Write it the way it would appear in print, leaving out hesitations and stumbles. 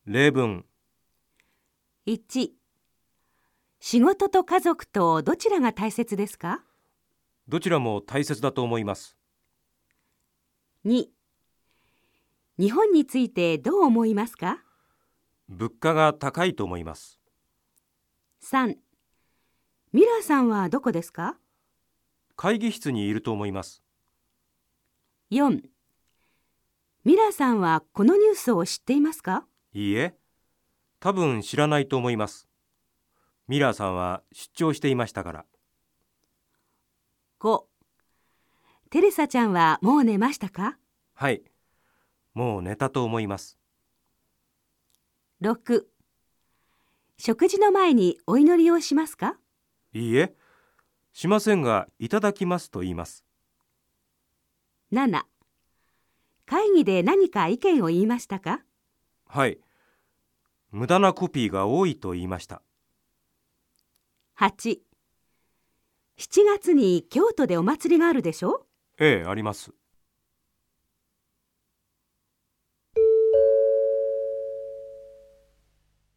例文。 1、仕事と家族とどちらが大切ですか？ どちらも大切だと思います。 2、日本についてどう思いますか？ 物価が高いと思います。 3、ミラーさんはどこですか？ 会議室にいると思います。 4、ミラーさんはこのニュースを知っていますか？ いいえ、多分知らないと思います。ミラーさんは出張していましたから。 5、テレサちゃんはもう寝ましたか？ はい、もう寝たと思います。 6、食事の前にお祈りをしますか？ いいえ、しませんが、いただきますと言います。 7、会議で何か意見を言いましたか？ はい、無駄なコピーが多いと言いました。 8、7月に京都でお祭りがあるでしょ？ ええ、あります。